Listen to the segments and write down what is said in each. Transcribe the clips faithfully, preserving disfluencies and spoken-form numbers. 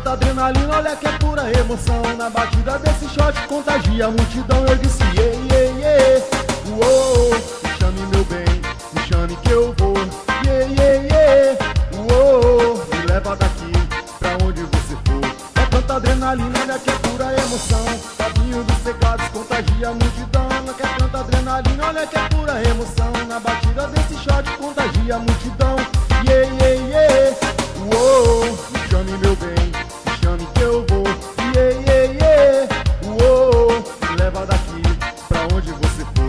tanta adrenalina, olha que é pura emoção. Na batida desse shot contagia a multidão. Eu disse ei, ei, ei, uou, me chame meu bem, me chame que eu vou. Ei, ei, ei, uou, me leva daqui pra onde você for. É tanta adrenalina, olha que é pura emoção. Fabinho dos Teclados contagia a multidão. Olha que é tanta adrenalina, olha que é pura emoção. Na batida desse shot contagia a multidão. Ei, ei, ei, uou, me chame meu bem, me chame que eu vou. Ei, ei, ei, uou, me leva daqui pra onde você for.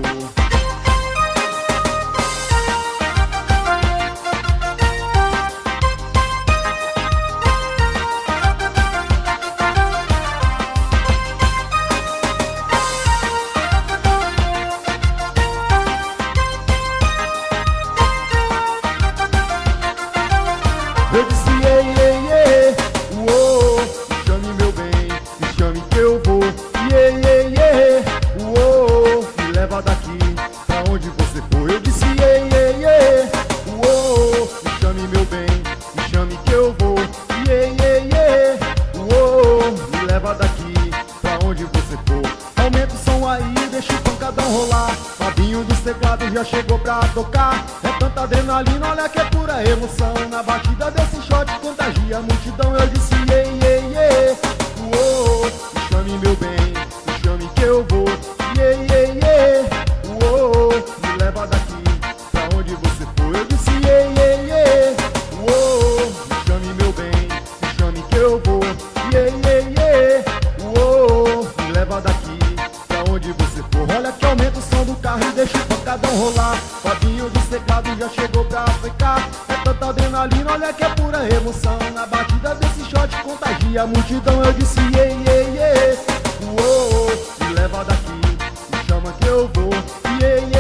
Eu disse ei, ei, ei, uou, me chame meu bem, me chame que eu vou. Ei, ei, ei, uou, me leva daqui pra onde você for. Eu disse ei, ei, ei, uou, me chame meu bem, me chame que eu vou. Ei, ei, ei, uou, me leva daqui pra onde você for. Aumenta o som aí, deixa o pancadão rolar. Fabinho dos Teclados já chegou pra tocar. É tanta adrenalina, olha que é pura emoção. Na batida desse shot contagia a multidão. Eu disse ei, ei, ei, uou, me chame meu bem, me chame que eu vou. Ei, ei, ei, uou, me leva daqui pra onde você for. Eu disse ei, ei, ei, uou, me chame meu bem, me chame que eu vou. Ei, ei, ei, uou, me leva daqui pra onde você for. Olha que aumenta o som do carro e deixa o pancadão rolar. Fabinho dos Teclados já chegou pra ficar. É tanta adrenalina, olha que é pura emoção. Na batida desse shot contagia a multidão. Eu disse ei, ei, ei, uou, me leva daqui, me chama que eu vou. Ei, ei,